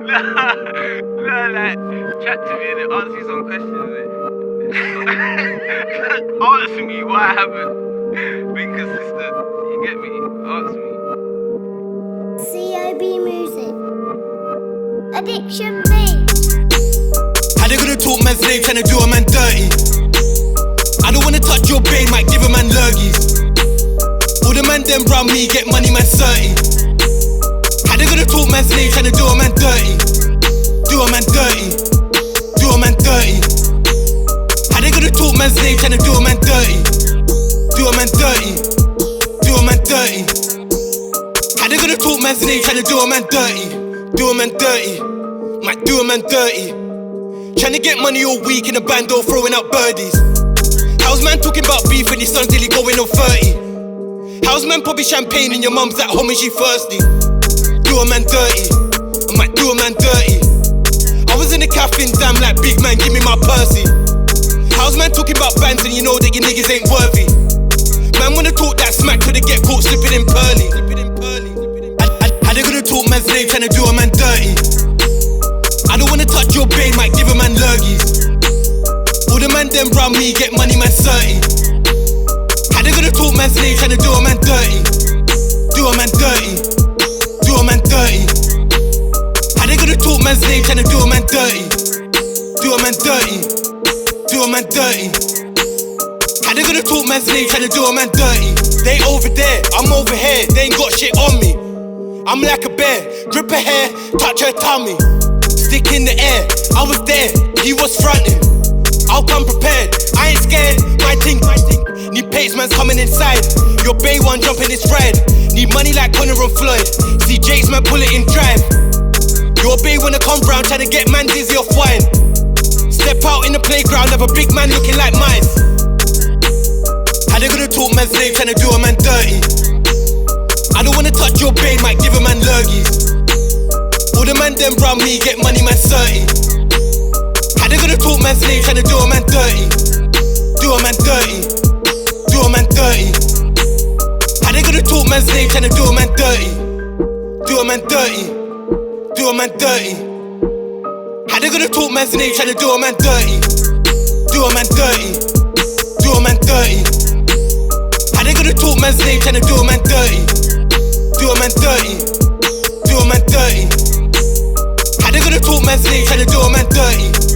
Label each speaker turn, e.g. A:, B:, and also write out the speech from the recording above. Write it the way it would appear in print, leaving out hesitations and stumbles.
A: like, chat to me and answer you some questions. Answer me why I haven't been consistent. You get me? Answer me.
B: COB Music. Addiction Beats.
C: How they gonna talk man's name, tryna do a man dirty? I don't wanna touch your brain, might give a man lurgies. All the man them round me get money, man 30. How they gonna talk man's name, tryna do a man dirty? Do a man dirty. Do a man dirty. How they gonna talk man's name, tryna do a man dirty? Do a man dirty. Do a man dirty. How they gonna talk man's name, tryna do a man dirty? Do a man dirty. Might do a man dirty. Tryna get money all week in a bando, throwing out birdies. How's man talking about beef when his son till he going on 30? How's man popping champagne and your mum's at home and she thirsty? Do a man dirty. I might do a man dirty. I was in the cafe and damn like big man, give me my Percy. How's man talking about bands and you know that your niggas ain't worthy? Man wanna talk that smack till they get caught slipping in pearly. How they gonna talk man's name, tryna do a man dirty? I don't wanna touch your brain, might give a man lurgies. All the man them round me get money, man 30. How they gonna talk man's name, tryna do a man dirty? Do a man dirty. Do a man dirty. How they gonna talk man's name, tryna do a man dirty? Do a man dirty. Do a man dirty. How they gonna talk man's name, tryna do a man dirty? They over there, I'm over here, they ain't got shit on me. I'm like a bear, grip her hair, touch her tummy. Stick in the air, I was there, he was fronting. I'll come prepared, I ain't scared, my thing. Need pace, man's coming inside. Your bay one jumping his ride. Need money like Connor and Floyd. See Jake's man pull it in drive. Your bay wanna come round, tryna get man dizzy off wine. Step out in the playground, have a big man looking like mine. How they gonna talk man's name, tryna do a man dirty? I don't wanna touch your brain, might give a man lurgies. All the man them round me get money, man 30. How they gonna talk man's name, tryna do a man dirty? Do a man dirty. Do a man dirty. How they gonna talk man's name, tryna do a man dirty? Do a man dirty. Do a man dirty. How they gonna talk man's name, tryna do a man dirty? Do a man dirty. Do a man dirty. How they gonna talk man's name, tryna do a man dirty? Do a man dirty. Do a man dirty. How they gonna talk man's name, tryna do a man dirty?